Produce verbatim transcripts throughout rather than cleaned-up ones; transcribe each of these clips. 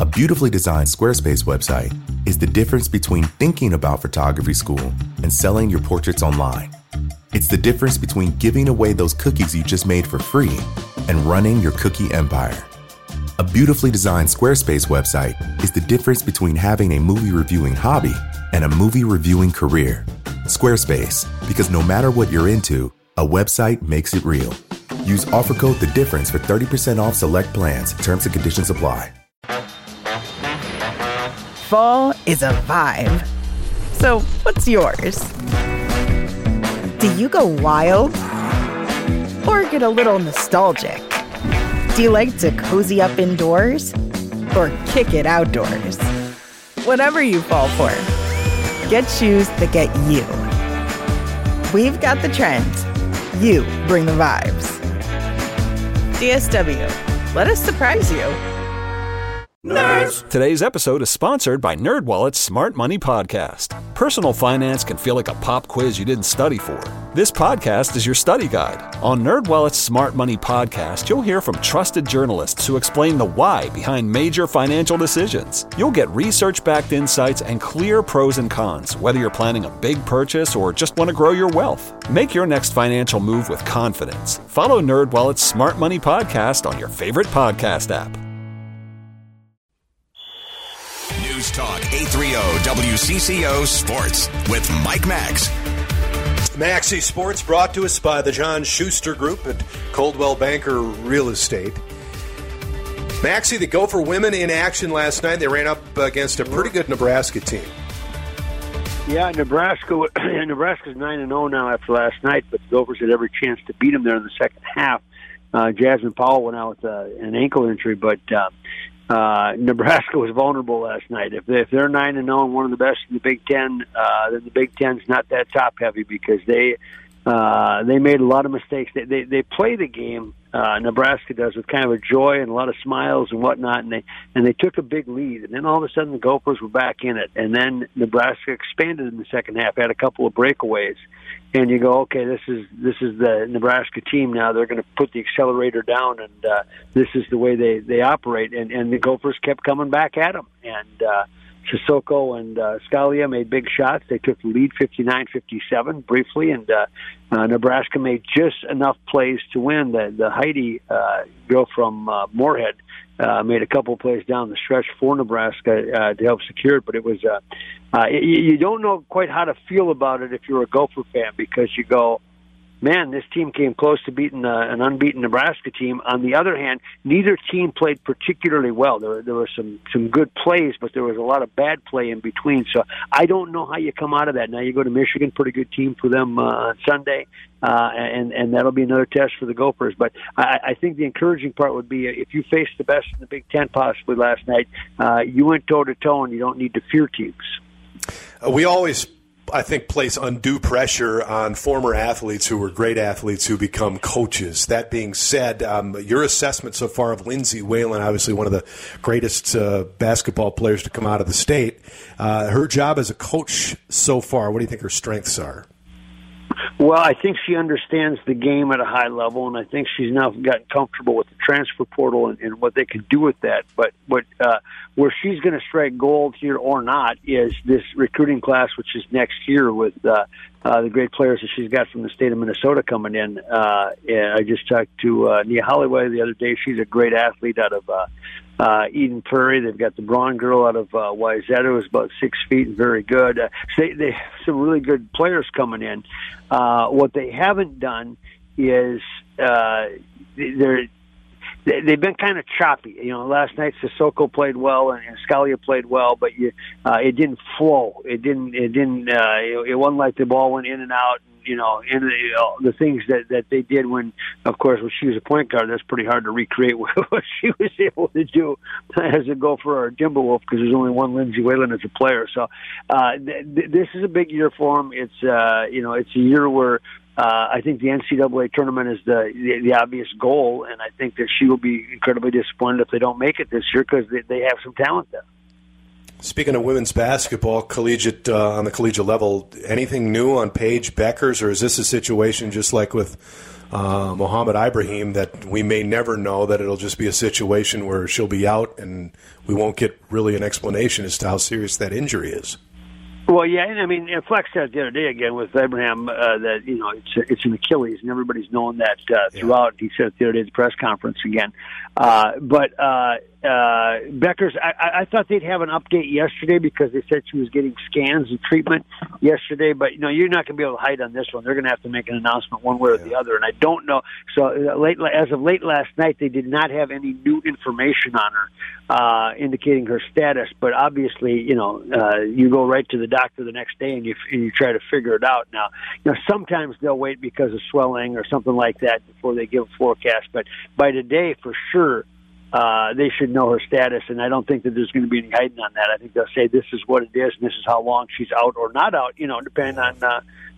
A beautifully designed Squarespace website is the difference between thinking about photography school and selling your portraits online. It's the difference between giving away those cookies you just made for free and running your cookie empire. A beautifully designed Squarespace website is the difference between having a movie reviewing hobby and a movie reviewing career. Squarespace, because no matter what you're into, a website makes it real. Use offer code The Difference for thirty percent off select plans. Terms and conditions apply. Fall is a vibe. So what's yours? Do you go wild? Or get a little nostalgic? Do you like to cozy up indoors? Or kick it outdoors? Whatever you fall for, get shoes that get you. We've got the trends. You bring the vibes. D S W, let us surprise you. Nerds! Today's episode is sponsored by NerdWallet's Smart Money Podcast. Personal finance can feel like a pop quiz you didn't study for. This podcast is your study guide. On NerdWallet's Smart Money Podcast, you'll hear from trusted journalists who explain the why behind major financial decisions. You'll get research-backed insights and clear pros and cons, whether you're planning a big purchase or just want to grow your wealth. Make your next financial move with confidence. Follow NerdWallet's Smart Money Podcast on your favorite podcast app. News Talk eight thirty W C C O Sports with Mike Max. Maxi Sports brought to us by the John Schuster Group at Coldwell Banker Real Estate. Maxi, the Gopher women in action last night. They ran up against a pretty good Nebraska team. Yeah, Nebraska. Nebraska's nine and zero now after last night, but the Gophers had every chance to beat them there in the second half. Uh, Jasmine Powell went out with uh, an ankle injury, but uh, uh, Nebraska was vulnerable last night. If, they, if they're nine and zero and one of the best in the Big Ten, uh, then the Big Ten's not that top heavy because they uh, they made a lot of mistakes. They they, they play the game. Uh, Nebraska does with kind of a joy and a lot of smiles and whatnot, and they and they took a big lead, and then all of a sudden the Gophers were back in it, and then Nebraska expanded in the second half, had a couple of breakaways, and you go, okay, this is this is the Nebraska team now. They're going to put the accelerator down, and uh, this is the way they they operate, and and the Gophers kept coming back at them, and uh, Sissoko and uh, Scalia made big shots. They took the lead fifty-nine fifty-seven briefly, and uh, uh, Nebraska made just enough plays to win. The, the Heidi uh, girl from uh, Moorhead uh, made a couple plays down the stretch for Nebraska uh, to help secure it, but it was uh, uh, you, you don't know quite how to feel about it if you're a Gopher fan because you go, man, this team came close to beating uh, an unbeaten Nebraska team. On the other hand, neither team played particularly well. There, there were some, some good plays, but there was a lot of bad play in between. So I don't know how you come out of that. Now you go to Michigan, pretty good team for them uh, on Sunday, uh, and, and that'll be another test for the Gophers. But I, I think the encouraging part would be if you faced the best in the Big Ten possibly last night, uh, you went toe-to-toe, and you don't need to fear teams. Uh, we always I think, place undue pressure on former athletes who were great athletes who become coaches. That being said, um, your assessment so far of Lindsay Whalen, obviously one of the greatest uh, basketball players to come out of the state, uh, her job as a coach so far, what do you think her strengths are? Well, I think she understands the game at a high level, and I think she's now gotten comfortable with the transfer portal and, and what they can do with that. But what uh, where she's going to strike gold here or not is this recruiting class, which is next year with uh, uh, the great players that she's got from the state of Minnesota coming in. Uh, and I just talked to uh, Nia Holloway the other day. She's a great athlete out of uh, uh, Eden Prairie. They've got the Braun girl out of uh, Wayzata, who's about six feet and very good. Uh, so they, they have some really good players coming in. Uh, what they haven't done is uh, they're they've been kind of choppy. You know, last night Sissoko played well and, and Scalia played well, but you, uh, it didn't flow. It didn't. It didn't. Uh, it, it wasn't like the ball went in and out. You know, in the, you know, the things that, that they did when, of course, when she was a point guard, that's pretty hard to recreate what she was able to do as a Gopher or a Timberwolf because there's only one Lindsay Whalen as a player. So uh, th- th- this is a big year for them. It's uh, you know, it's a year where uh, I think the N C double A tournament is the, the the obvious goal, and I think that she will be incredibly disappointed if they don't make it this year because they, they have some talent there. Speaking of women's basketball, collegiate uh, on the collegiate level, anything new on Paige Beckers, or is this a situation just like with uh, Mohamed Ibrahim that we may never know, that it'll just be a situation where she'll be out and we won't get really an explanation as to how serious that injury is. Well, yeah, and I mean, and Flex said the other day again with Abraham uh, that, you know, it's it's an Achilles, and everybody's known that uh, throughout. Yeah. He said it the other day at the press conference again. Uh, but uh, uh, Becker's, I, I thought they'd have an update yesterday because they said she was getting scans and treatment yesterday. But, you know, you're not going to be able to hide on this one. They're going to have to make an announcement one way or yeah. the other. And I don't know. So uh, late, as of late last night, they did not have any new information on her uh, indicating her status. But obviously, you know, uh, you go right to the doctor the next day and you, and you try to figure it out. Now, you know, sometimes they'll wait because of swelling or something like that before they give a forecast. But by today, for sure, Uh, they should know her status, and I don't think that there's going to be any hiding on that. I think they'll say this is what it is, and this is how long she's out or not out, you know, depending on uh,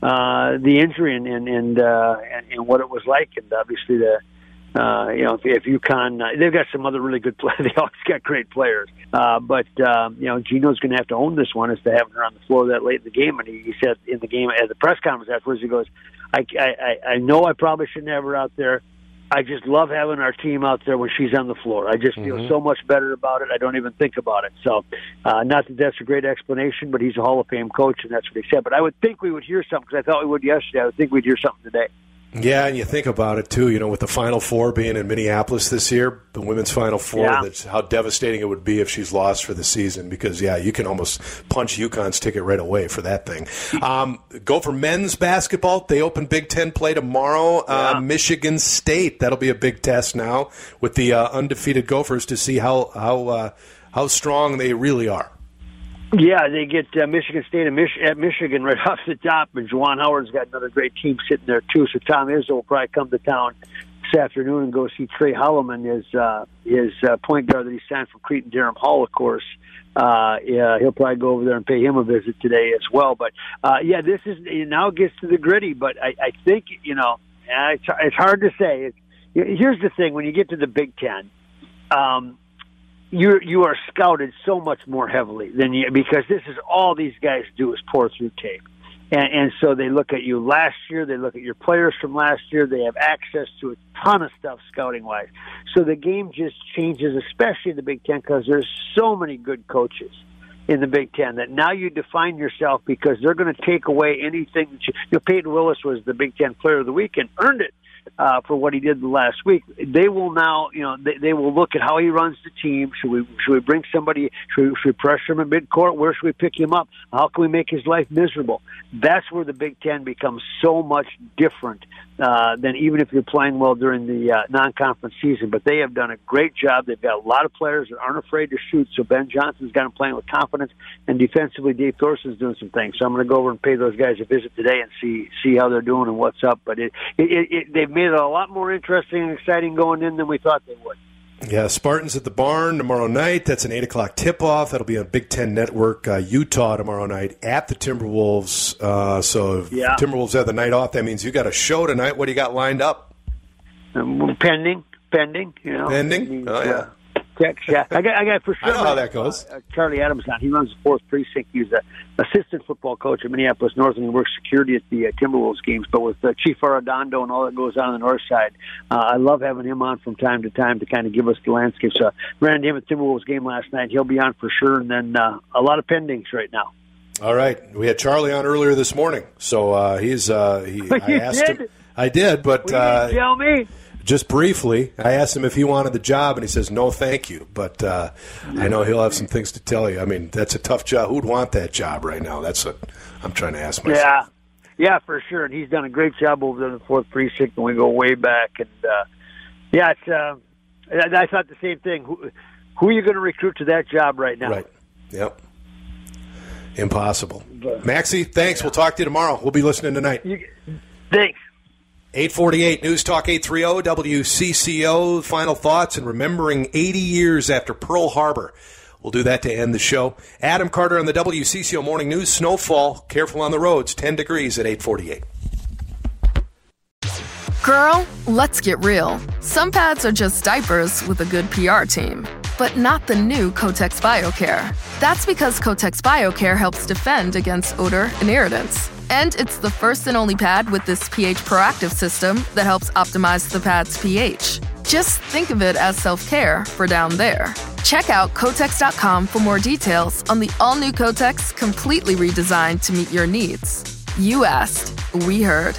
uh, the injury and and and, uh, and and what it was like. And obviously, the uh, you know, if, if UConn, uh, they've got some other really good players. They always got great players, uh, but um, you know, Gino's going to have to own this one as to having her on the floor that late in the game. And he, he said in the game at the press conference afterwards, he goes, I, I, I know I probably shouldn't have her out there. I just love having our team out there when she's on the floor. I just feel mm-hmm. so much better about it. I don't even think about it. So, uh, not that that's a great explanation, but he's a Hall of Fame coach, and that's what he said. But I would think we would hear something, because I thought we would yesterday. I would think we'd hear something today. Yeah, and you think about it, too, you know, with the Final Four being in Minneapolis this year, the women's Final Four, yeah. that's how devastating it would be if she's lost for the season because, yeah, you can almost punch UConn's ticket right away for that thing. Um, go for men's basketball. They open Big Ten play tomorrow. Yeah. Uh, Michigan State, that'll be a big test now with the uh, undefeated Gophers to see how, how, uh, how strong they really are. Yeah, they get uh, Michigan State and Mich- at Michigan right off the top, and Juwan Howard's got another great team sitting there, too. So Tom Izzo will probably come to town this afternoon and go see Trey Holloman, his, uh, his uh, point guard that he signed from Cretin-Derham Hall, of course. Uh, yeah, he'll probably go over there and pay him a visit today as well. But, uh, yeah, this is it now gets to the gritty, but I, I think, you know, it's, it's hard to say. It's, here's the thing. When you get to the Big Ten, um, You you are scouted so much more heavily than you, because this is all these guys do is pour through tape, and and so they look at you last year, they look at your players from last year, they have access to a ton of stuff scouting wise. So the game just changes, especially in the Big Ten, because there's so many good coaches in the Big Ten that now you define yourself because they're going to take away anything that you. You know, Peyton Willis was the Big Ten Player of the Week and earned it. Uh, for what he did the last week. They will now, you know, they, they will look at how he runs the team. Should we should we bring somebody, should we, should we pressure him in midcourt? Where should we pick him up? How can we make his life miserable? That's where the Big Ten becomes so much different uh, than even if you're playing well during the uh, non-conference season. But they have done a great job. They've got a lot of players that aren't afraid to shoot, so Ben Johnson's got them playing with confidence, and defensively Dave Thorson's doing some things. So I'm going to go over and pay those guys a visit today and see see how they're doing and what's up. But it, it, it, it they've made it a lot more interesting and exciting going in than we thought they would. Yeah, Spartans at the Barn tomorrow night. That's an eight o'clock tip-off. That'll be on Big Ten Network. Uh, Utah tomorrow night at the Timberwolves. Uh, so if yeah. Timberwolves have the night off, that means you got a show tonight. What do you got lined up? Um, pending, pending. You know, pending. Means, oh yeah. Uh, Yeah, I got, I got for sure. I know how that goes. Uh, Charlie Adams on. He runs the fourth precinct. He's an assistant football coach at Minneapolis North, and he works security at the uh, Timberwolves games. But with uh, Chief Arredondo and all that goes on on the north side, uh, I love having him on from time to time to kind of give us the landscape. So ran him at the Timberwolves game last night. He'll be on for sure. And then uh, a lot of pendings right now. All right, we had Charlie on earlier this morning, so uh, he's. Uh, he, I asked did? him. I did, but well, uh, tell me. Just briefly, I asked him if he wanted the job, and he says, no, thank you. But uh, I know he'll have some things to tell you. I mean, that's a tough job. Who'd want that job right now? That's what I'm trying to ask myself. Yeah, yeah, for sure. And he's done a great job over there in the fourth precinct, and we go way back. And, uh, yeah, it's, uh, I thought the same thing. Who, who are you going to recruit to that job right now? Right. Yep. Impossible. But, Maxie, thanks. Yeah. We'll talk to you tomorrow. We'll be listening tonight. You, thanks. eight forty-eight News Talk eight thirty W C C O. Final thoughts and remembering eighty years after Pearl Harbor. We'll do that to end the show. Adam Carter on the W C C O Morning News. Snowfall. Careful on the roads. ten degrees at eight forty-eight. Girl, let's get real. Some pads are just diapers with a good P R team. But not the new Kotex BioCare. That's because Kotex BioCare helps defend against odor and irritants. And it's the first and only pad with this pH proactive system that helps optimize the pad's pH. Just think of it as self-care for down there. Check out Kotex dot com for more details on the all-new Kotex, completely redesigned to meet your needs. You asked, we heard.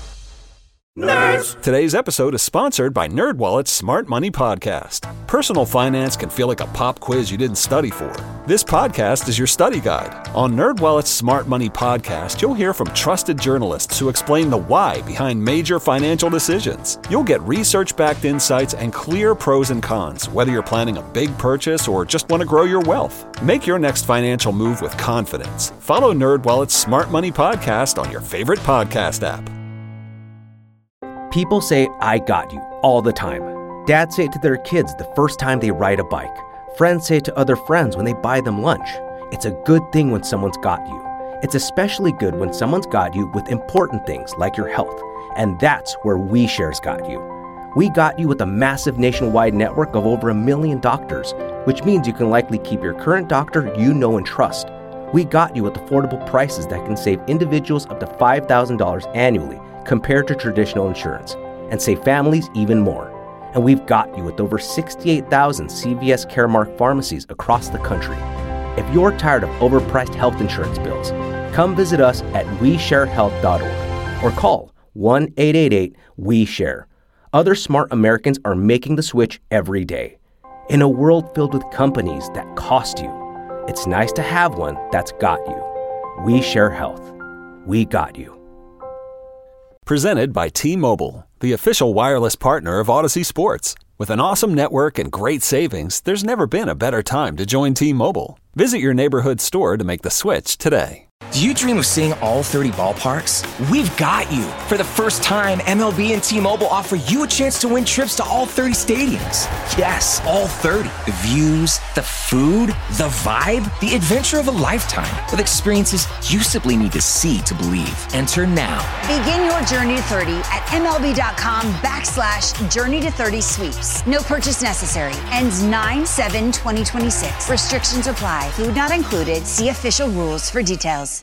Nerds! Today's episode is sponsored by NerdWallet's Smart Money Podcast. Personal finance can feel like a pop quiz you didn't study for. This podcast is your study guide. On NerdWallet's Smart Money Podcast, you'll hear from trusted journalists who explain the why behind major financial decisions. You'll get research-backed insights and clear pros and cons, whether you're planning a big purchase or just want to grow your wealth. Make your next financial move with confidence. Follow NerdWallet's Smart Money Podcast on your favorite podcast app. People say, I got you, all the time. Dads say it to their kids the first time they ride a bike. Friends say it to other friends when they buy them lunch. It's a good thing when someone's got you. It's especially good when someone's got you with important things like your health. And that's where WeShare's got you. We got you with a massive nationwide network of over a million doctors, which means you can likely keep your current doctor you know and trust. We got you with affordable prices that can save individuals up to five thousand dollars annually compared to traditional insurance, and save families even more. And we've got you with over sixty-eight thousand C V S Caremark pharmacies across the country. If you're tired of overpriced health insurance bills, come visit us at we share health dot org or call one eight eight eight we share. Other smart Americans are making the switch every day. In a world filled with companies that cost you, it's nice to have one that's got you. We Share Health. We got you. Presented by T-Mobile, the official wireless partner of Odyssey Sports. With an awesome network and great savings, there's never been a better time to join T-Mobile. Visit your neighborhood store to make the switch today. Do you dream of seeing all thirty ballparks? We've got you. For the first time, M L B and T-Mobile offer you a chance to win trips to all thirty stadiums. Yes, all thirty. The views, the food, the vibe, the adventure of a lifetime. With experiences you simply need to see to believe. Enter now. Begin your journey to thirty at MLB.com backslash journey to thirty sweeps. No purchase necessary. Ends nine seven twenty twenty-six. Restrictions apply. Food not included. See official rules for details.